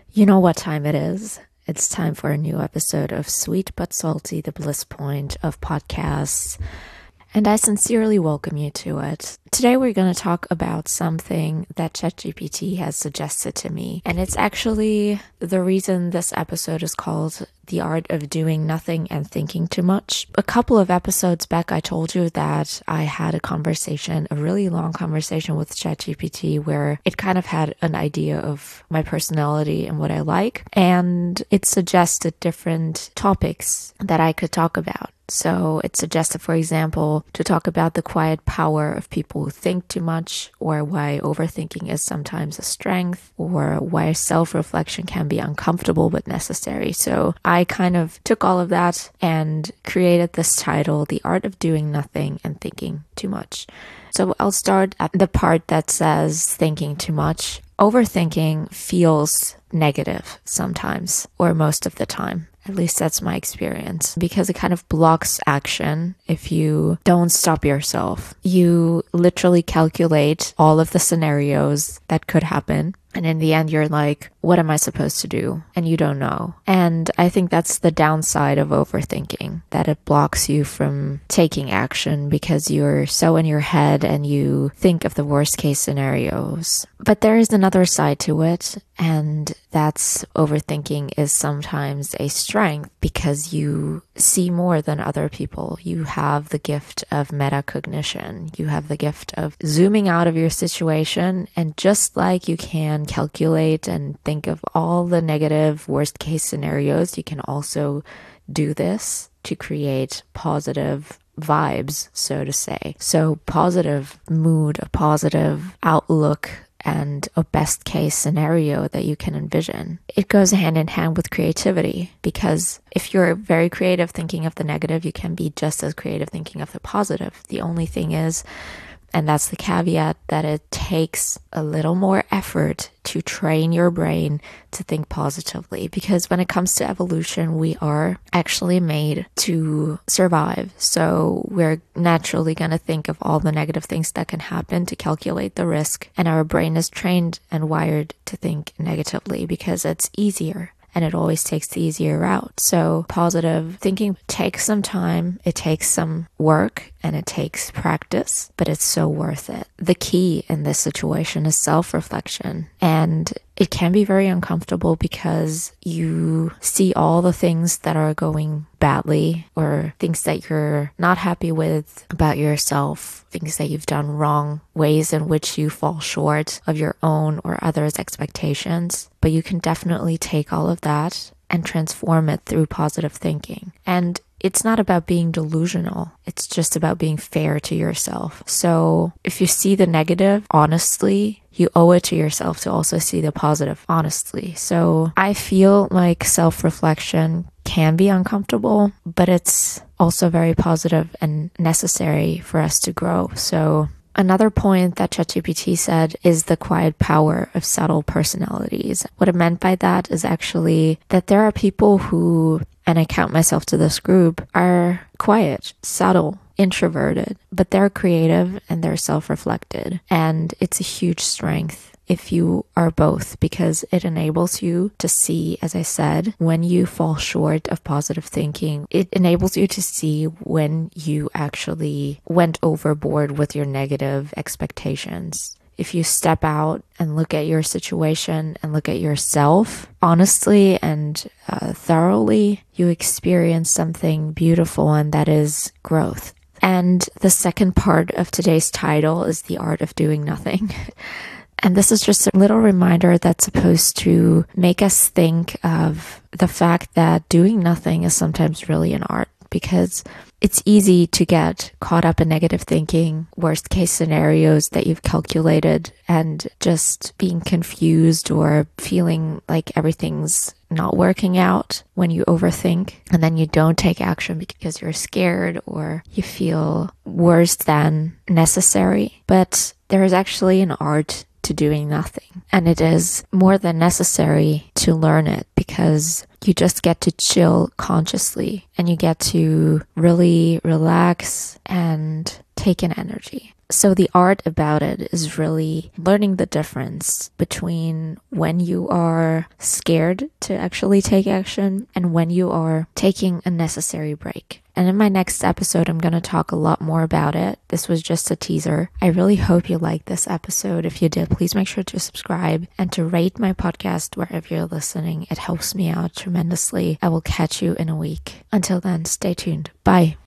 You know what time it is? It's time for a new episode of Sweet But Salty, the Bliss Point of podcasts, and I sincerely welcome you to it. Today we're going to talk about something that ChatGPT has suggested to me, and it's actually the reason this episode is called The Art of Doing Nothing and Thinking Too Much. A couple of episodes back, I told you that I had a really long conversation with ChatGPT where it kind of had an idea of my personality and what I like, and it suggested different topics that I could talk about. So it suggested, for example, to talk about the quiet power of people who think too much, or why overthinking is sometimes a strength, or why self-reflection can be uncomfortable but necessary. So I kind of took all of that and created this title, The Art of Doing Nothing and Thinking Too Much. So I'll start at the part that says thinking too much. Overthinking feels negative sometimes, or most of the time. At least that's my experience, because it kind of blocks action if you don't stop yourself. You literally calculate all of the scenarios that could happen. And in the end, you're like, what am I supposed to do? And you don't know. And I think that's the downside of overthinking, that it blocks you from taking action because you're so in your head and you think of the worst case scenarios. But there is another side to it, and that's overthinking is sometimes a strength because you see more than other people. You have the gift of metacognition. You have the gift of zooming out of your situation, and just like you can calculate and think of all the negative worst case scenarios, you can also do this to create positive vibes, so to say. So positive mood, a positive outlook, and a best case scenario that you can envision. It goes hand in hand with creativity, because if you're very creative thinking of the negative, you can be just as creative thinking of the positive. The only thing is, and that's the caveat, that it takes a little more effort to train your brain to think positively. Because when it comes to evolution, we are actually made to survive. So we're naturally going to think of all the negative things that can happen to calculate the risk. And our brain is trained and wired to think negatively because it's easier. And it always takes the easier route. So positive thinking takes some time, it takes some work, and it takes practice, but it's so worth it. The key in this situation is self-reflection. And it can be very uncomfortable because you see all the things that are going badly, or things that you're not happy with about yourself, things that you've done wrong, ways in which you fall short of your own or others' expectations. But you can definitely take all of that and transform it through positive thinking. And it's not about being delusional. It's just about being fair to yourself. So if you see the negative honestly, you owe it to yourself to also see the positive honestly. So I feel like self-reflection can be uncomfortable, but it's also very positive and necessary for us to grow. So another point that ChatGPT said is the quiet power of subtle personalities. What it meant by that is actually that there are people who, and I count myself to this group, are quiet, subtle, introverted, but they're creative and they're self-reflected. And it's a huge strength if you are both, because it enables you to see, as I said, when you fall short of positive thinking. It enables you to see when you actually went overboard with your negative expectations. If you step out and look at your situation and look at yourself honestly and thoroughly, you experience something beautiful, and that is growth. And the second part of today's title is The Art of Doing Nothing. And this is just a little reminder that's supposed to make us think of the fact that doing nothing is sometimes really an art, because it's easy to get caught up in negative thinking, worst case scenarios that you've calculated, and just being confused or feeling like everything's not working out when you overthink, and then you don't take action because you're scared or you feel worse than necessary. But there is actually an art to doing nothing, and it is more than necessary to learn it, because you just get to chill consciously and you get to really relax and take in energy. So the art about it is really learning the difference between when you are scared to actually take action and when you are taking a necessary break. And in my next episode, I'm going to talk a lot more about it. This was just a teaser. I really hope you liked this episode. If you did, please make sure to subscribe and to rate my podcast wherever you're listening. It helps me out tremendously. I will catch you in a week. Until then, stay tuned. Bye.